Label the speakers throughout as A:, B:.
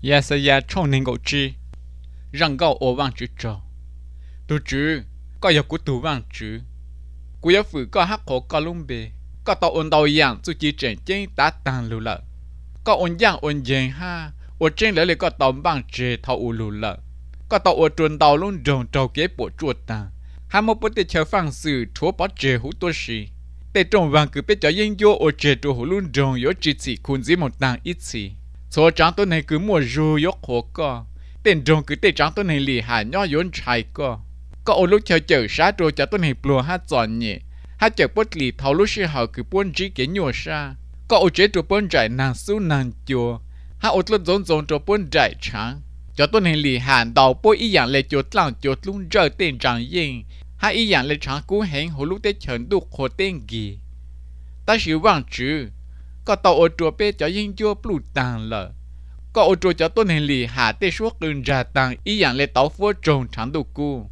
A: ya sa ya trong nên gỗ chi rằng gạo ô vang chữ trò tu chữ có giờ của tu vang chữ của giờ phụ có hắc khổ có lung bề có tàu ôn tàu yang tu chỉ trên trên ta tăng lù lợ có ôn yang ôn giang ha ôn trên lấy có tàu vang chữ thầu u lù lợ có tàu ôn tuần tàu luôn trồng trâu kế bộ chuột ta hai một bữa tiệc chờ phang sự thua bỏ chữ hú tôi xì để trồng vàng cứ biết cho yên vô ôn chữ tu hú luôn trồng yếu chỉ chỉ khôn dĩ một tàng ít xì số trắng tôi này cứ mua ru yếu khổ co tên trồng cứ tên trắng tôi này lì hà nhỏ yến trái co có ôn lúc chờ chờ sát rồi cho tôi này plua hát giòn nhẹ hát chờ bớt lì thầu lúc xưa họ cứ buôn trí cái nhua sa có ôn chế trụ buôn trái nàng su nàng chùa hát ôn lúc dồn dồn trụ buôn trái trắng cho tôi này lì hà đầu bôi ý dạng lệ chuột lăng chuột luôn rơi tên trắng yên hát ý dạng lệ trắng cú hẹn hồ lúc tết chấn đục hồ tên gì ta xíu vàng chữ có tàu ô chùa bê cho yên chua blu tàng lợ có ô chùa cho tôi này lì hà tê suốt gần ra tàng ý dạng lệ tàu phố trồng trắng đục cu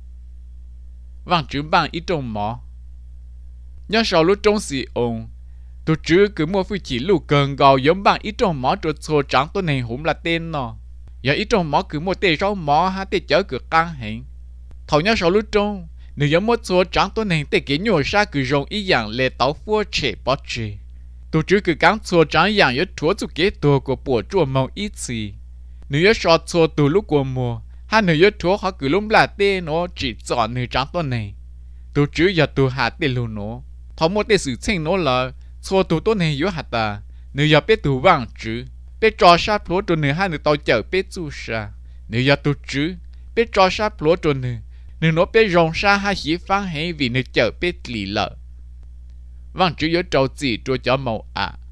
A: vàng chữ bằng ý trồng mỏ nhớ sau lúc trông xì ồn tôi chứ cứ mua phi chỉ lù cần gò giống bằng ý trồng mỏ trộn xô trắng tôi này hùng là tên nó giờ ý trồng mỏ cứ mua tê rau mỏ ha tê chở cứ căng hẹn thầu nhớ sau lúc trông nếu giống mua xô trắng tôi này tê kỹ nhồi xa cứ rồng ý dạng lệ tàu phố trẻ bó chê tôi chứ cứ cắn xô trắng dạng yếu chúa chú kếตัวcủa bộ chùa màu ít xì nếu yếu sọt xô từ lúc của mùa hai nếu yếu chúa họ cứ lúc là tê nó chỉ chọn nếu trắng tôi này tôi chứ giờ tôi hạ tê luôn nó thọ một tê sự chênh nó là xô tôi tôi này yếu hạt ta nếu giờ biết tôi vàng chứ biết cho sát lúa cho nếu hai nếu tao chở biết chú sa nếu giờ tôi chứ biết cho sát lúa cho nếu nó biết rong sa hai chỉ phán hay vì nếu chở biết lì lợ vàng chữ yếu trâu chỉ cho chó màu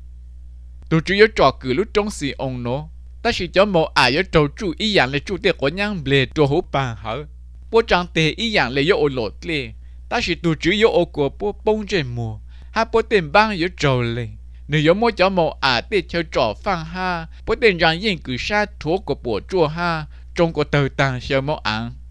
A: tôi chữ yếu trò cử lúc trong xì ông nó ta chỉ chó màu yếu trâu chú ý dạng là chú tiệc của nhang bề cho hú bàn hở bố trang tề ý dạng là yếu ô lột lê ta chỉ tôi chữ yếu ô của bố bông trên mùa ha bố tên bang yếu trâu lê nếu yếu mỗi chó màu tê chơi trò phang ha bố tên rằng yên cử sát thua của bộ chua ha trong của tờ tàng sơ màu